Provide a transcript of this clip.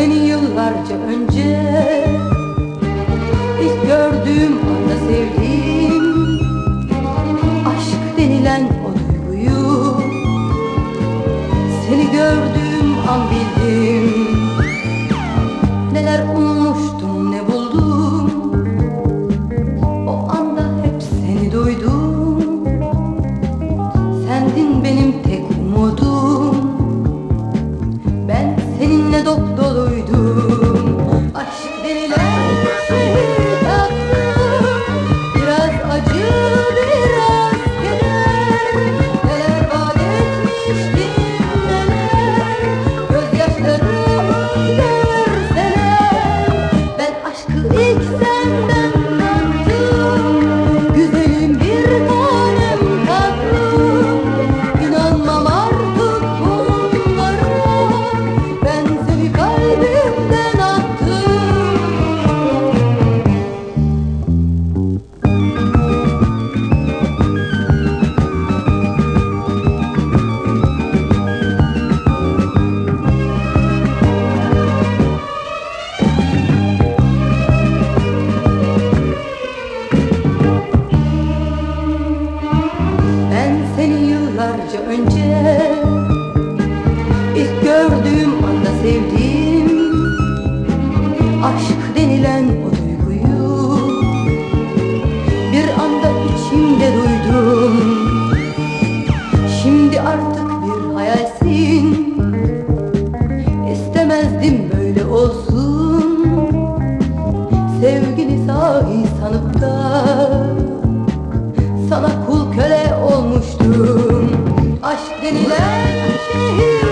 seni yıllarca önce ilk gördüğüm anda sevdim. Aşk denilen o duyguyu seni gördüğüm an bildim. Neler ummuştum, ne buldum, o anda hep seni duydum. Sendin benim tek umudum, ben seninle dop doluydum. Aşk denilen şey tatlı, biraz acı, biraz keder. Neler vaat etmiştim, neler gözyaşlarımı görseler. Ben aşkı ilk senden tattım, güzelim bir tanem tatlım. İnanmam artık bunlara, ben seni kalbimden attım. Ben seni yıllarca önce ilk gördüğüm anda sevdim. Aşk denilen o duyguyu bir anda içimde duydum. Şimdi artık bir hayalsin, istemezdim böyle olsun. Sevgini sahi sanıp da sana kul köle olmuştum. Aşk denilen şey